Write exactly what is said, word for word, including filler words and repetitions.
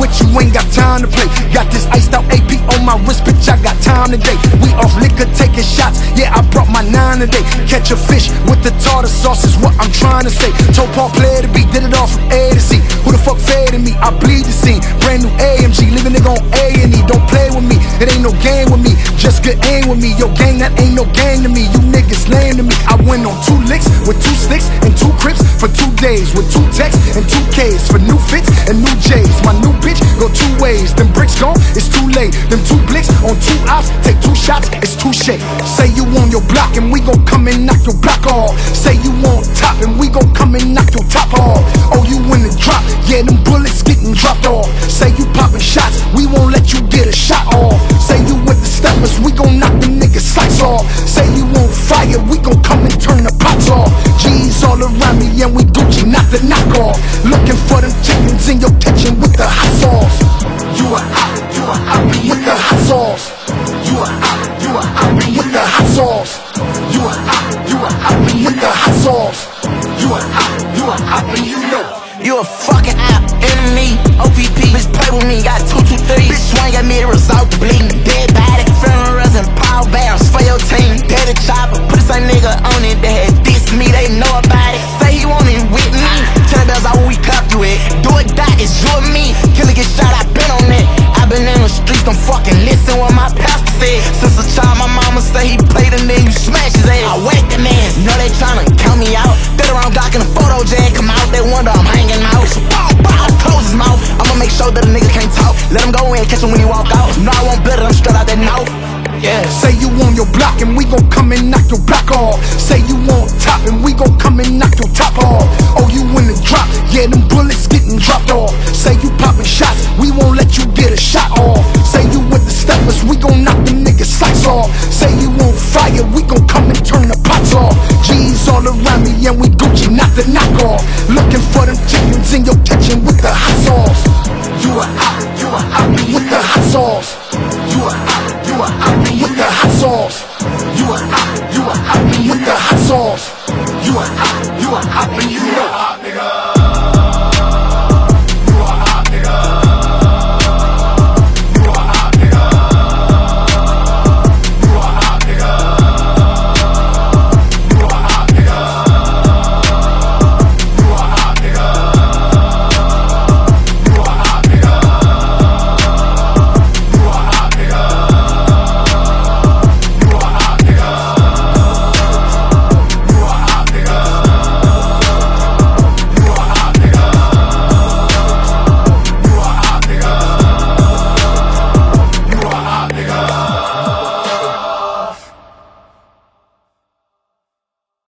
with you, ain't got time to play. Got this iced out A P on my wrist, bitch, I got time today. We off liquor, taking shots, yeah, I brought my nine today. Catch a fish with the tartar sauce is what I'm trying to say. Told Paul play the beat, did it all from A to Z. Who the fuck faded me? I bleed the scene. Brand new A M G, living nigga on A and E. Don't play with me, it ain't no game with me. Just good aim with me. Yo, gang, that ain't no gang to me. You niggas lame to me. I went on two licks with two sticks and two crips for two days. With two texts and two K's for new fits and new J's. My new bitch go two ways. Them bricks gone, it's too late. Them two blicks on two ops, take two shots, it's too shit. Say you on your block and we gon' come and knock your block off. Say you on top and we gon' come and knock your top off. Oh, you in the drop, yeah, them bullets getting dropped off. Say you popping shots, we won't let you get a shot off. Say you with the steppers, we gon' knock them niggas slice off. Say you on fire, we gon' come and turn the pots off. G's all around me and we Gucci, not the knockoff. Looking for them chickens in your kitchen with the hot sauce. You a op, you a op with the hot sauce. You a op, you a op with the hot sauce. You a op, you a op with the hot sauce. You a op, you a op and you know. You a fucking op, enemy, O P P, bitch play with me, got two, two, three. Bitch swing at me, the result bleeding. Dead body, funerals and pall bearers for your team. Dead a chopper, put the same nigga on it that had dissed me, they know about it. Say he want it with me, tell the bells how we cup you it. Do or die, it's you and me. Killer get shot, I been on it. I been in the streets, don't fucking listen what my pastor said. Since a child, my mama say he played a nigga, you smash his ass. I whack the man, know they tryna count me out. Dead around Glock in a photo jag, come out, they wonder I'm hanging out. So bow, bow, close his mouth. I'ma make sure that a nigga can't talk. Let him go in, catch him when he walk out. No, I won't blood it, I'm straight out that mouth. Yeah. Say you on your block and we gon' come and knock your block off. Say you on top and we gon' come and knock your top off. Oh, you in the drop, yeah, them bullets getting dropped off. Say you popping shots, we won't let you get a shot off. Say you with the steppers, we gon' knock them niggas slice off. Say you on fire, we gon' come and turn the pots off. G's all around me and we Gucci, not the knockoff. Looking for them chickens in your kitchen with the hot sauce.